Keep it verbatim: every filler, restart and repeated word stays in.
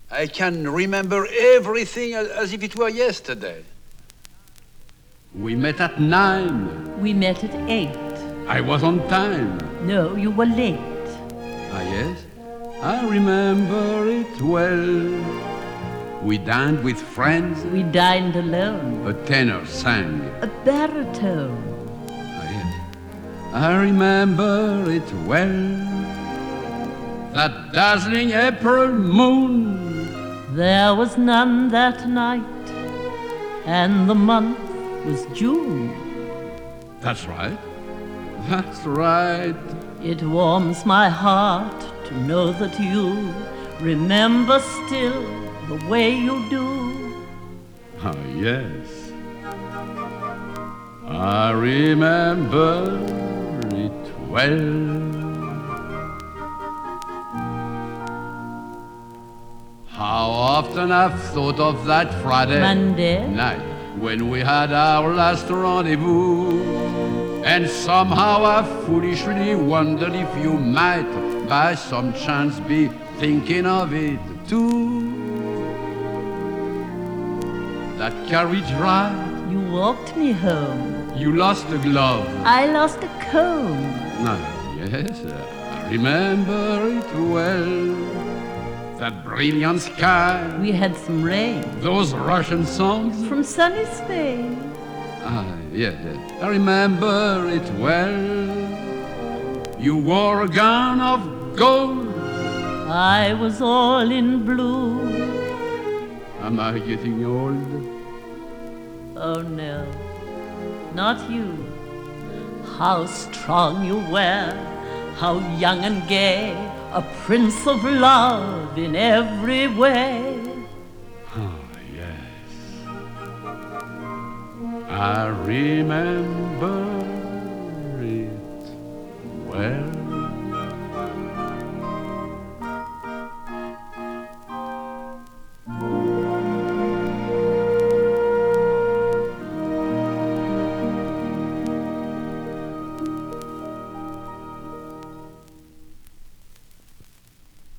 I can remember everything as, as if it were yesterday. We met at nine. We met at eight. I was on time. No, you were late. Ah, yes? I remember it well. We dined with friends. We dined alone. A tenor sang. A baritone. Ah, yes. I remember it well. That dazzling April moon. There was none that night, and the month was June. That's right. That's right. It warms my heart to know that you remember still the way you do. Ah, yes. I remember it well. How often I've thought of that Friday Monday night when we had our last rendezvous. And somehow I foolishly wondered if you might by some chance be thinking of it too. That carriage ride, you walked me home. you lost a glove. I lost a comb. Ah, yes, I remember it well. That brilliant sky, We had some rain those Russian songs. from sunny Spain. Ah, yes, yes, I remember it well. You wore a gown of gold. I was all in blue. Am I getting old? Oh no, not you. How strong you were, how young and gay, a prince of love in every way. Ah, yes. I remember